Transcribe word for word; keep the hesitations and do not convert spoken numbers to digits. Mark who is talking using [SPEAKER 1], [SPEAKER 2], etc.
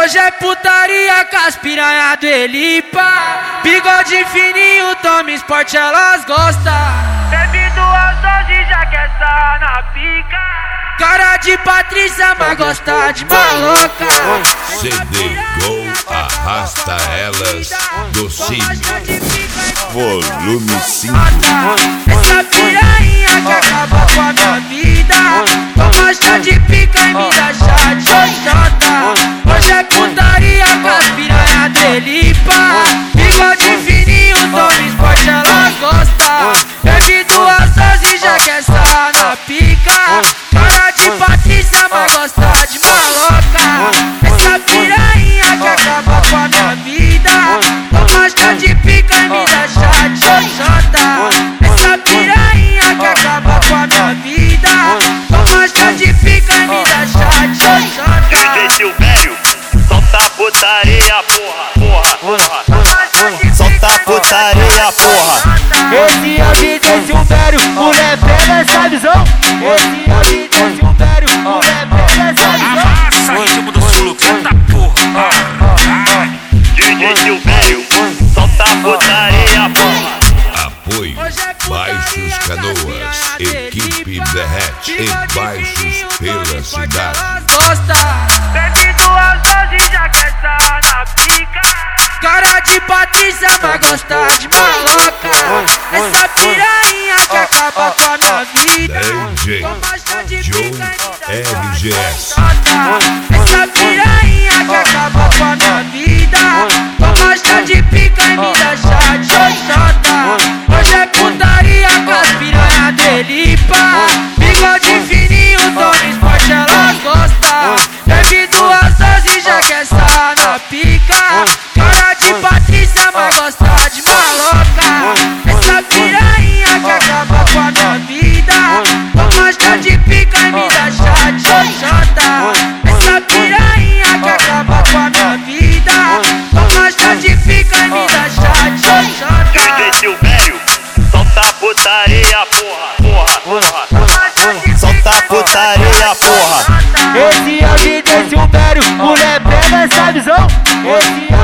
[SPEAKER 1] Hoje é putaria com as piranha do Elipa. Bigode fininho, toma esporte, elas gostam.
[SPEAKER 2] Bebe duas doses, já quer estar na pica.
[SPEAKER 1] Cara de Patrícia, mas gosta de maloca.
[SPEAKER 3] C D Gol arrasta elas do cime. Volume cinco.
[SPEAKER 1] Essa piranha que acaba com a minha vida. Toma chá de pica e me dá chá de xoxota. Hoje é putaria com as piranha do Elipa. Bigode fininho, toma esporte, elas gostam. Bebe duas doses, já quer estar na pica. Cara de Patrícia, mas gosta de maloca. Essa piranha que acaba com a minha vida. Toma chá de pica e me dá chá de xoxota. Essa piranha que acaba com a minha vida. Toma chá de pica e me dá chá de xoxota.
[SPEAKER 2] D J Silvério, solta a putaria, porra, porra, porra.
[SPEAKER 4] Solta a putaria, porra.
[SPEAKER 5] Esse é o D J Silvério, mulher pega essa visão. Esse é o D J Silvério, mulher pega essa visão.
[SPEAKER 6] Amassa ritmo do sul, eita porra.
[SPEAKER 2] D J Silvério, solta a putaria, porra.
[SPEAKER 3] Apoio Baixos Canoas, equipe derrete e baixos pela cidade.
[SPEAKER 1] Bebe duas doses, já quer estar na pica. Cara de Patrícia, mas gosta de maloca. Essa piranha que acaba com a minha vida.
[SPEAKER 3] D J John R G S.
[SPEAKER 1] Essa piranha que acaba com a minha vida. Toma chá de pica e me dá chá de xoxota. Hoje é putaria com as piranha do Elipa. Bigode fininho, toma esporte, elas gostam. Bebe duas doses, já quer estar na pica. Cara de Patrícia, mas gosta de maloca. Essa piranha que acaba com a minha vida. Toma chá de pica e me dá chá de xoxota. Essa piranha que acaba com a minha vida. Toma chá de pica e me dá chá de xoxota.
[SPEAKER 2] D J Silvério, solta a putaria, porra, porra, porra.
[SPEAKER 4] Solta a putaria, porra.
[SPEAKER 5] Esse é o D J Silvério, mulher pega essa visão. Esse é